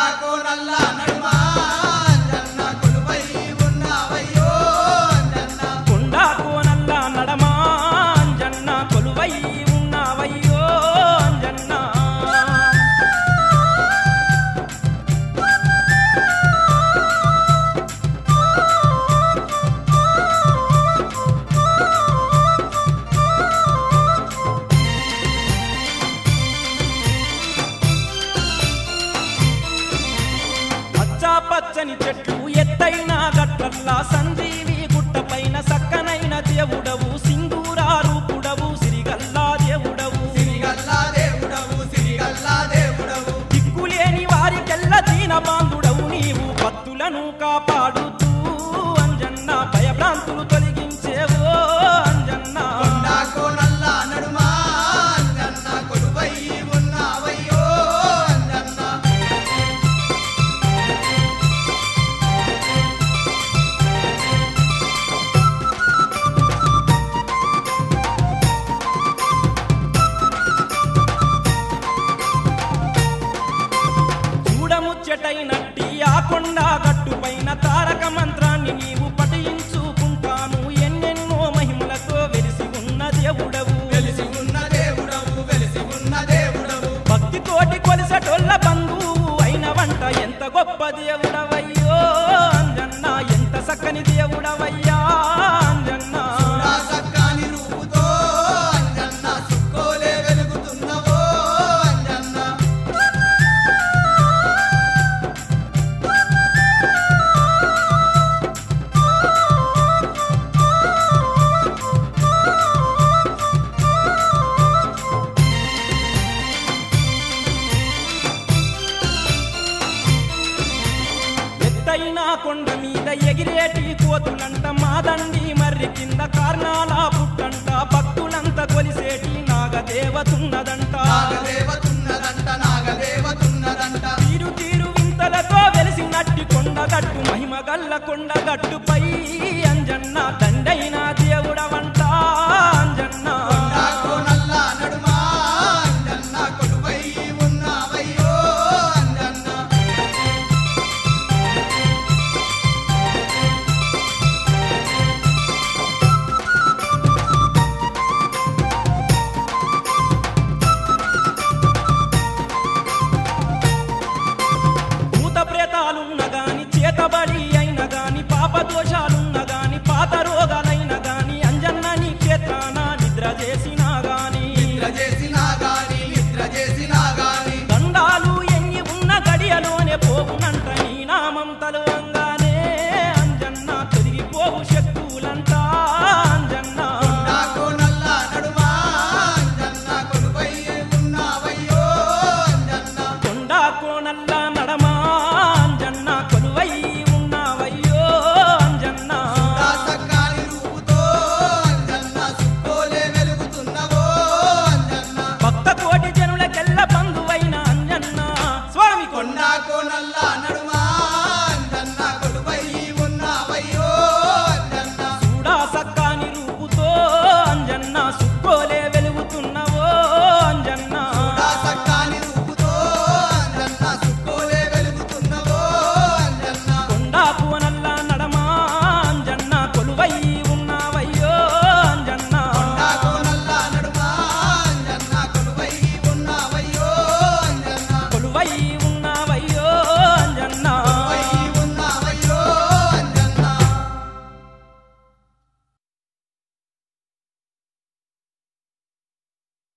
కోనల్ల నడుమా అంజన్న కొలువై ఉన్నావయ్యో అంజన్న కొండా కోనల్ల నడమా అంజన్న కొలువై ఉన్నావయ్యో అంజన్న పచ్చని చెట్లు ఎత్తైన గట్లల్లా సంజీవి గుట్టపైన సక్కనైన దేవుడవు సింధూరా రూపుడవు సిరిగల్లా దేవుడవు దిక్కులేని వారికెల్ల దీన బాంధుడవు నీవు భక్తులను కాపాడుతూ అంజన్న భయభ్రాంతులు తొలగించేవో అంజన్న కోనల్ల నడుమా అంజన్న కొలువై ఉన్నావయ్యో అంజన్న చూడముచ్చటైనట్టి ఆ కొండ గట్టుపైన తారక మంత్రాన్ని నీవు పఠించుకుంటాను ఎన్నెన్నో మహిమలతో వెలిసి ఉన్న దేవుడవు భక్తితోటి కొలిసటొల్ల బంధువు అయిన వంట ఎంత గొప్ప దేవుడవయ్యో అంజన్న ఎంత చక్కని దేవుడవయ్యా అంజన్న సక్కాని రూపుతో అంజన్న సుక్కోలే వెలుగుతున్నవో అంజన్న ఎత్తైన కొండ మీద ఎగిరేటి కోతులంట మాదండి మర్రి కింద కార్నాల పుట్టంట భక్తులంత కొలిసేటి నాగదేవతున్నదంట తీరు తీరు వింతలతో వెలిసినట్టి కొండగట్టు మహిమగల్ల కొండగట్టుపై అంజన్న దండైన దేవుడవంట అంజన్న కోనల్ల నడుమా అంజన్న కొలువై ఉన్నావయ్యో అంజన్న భూత ప్రేతాలున్న గాని చేతబడి అయిన గాని పాప దోషాలున్న గాని పాత రోగాలైన గాని అంజన్న నీ క్షేత్రాన నిద్ర చేసినా గాని దండాలు ఎన్ని ఉన్న గడియలోనే పోగునంట నీ నామం తలో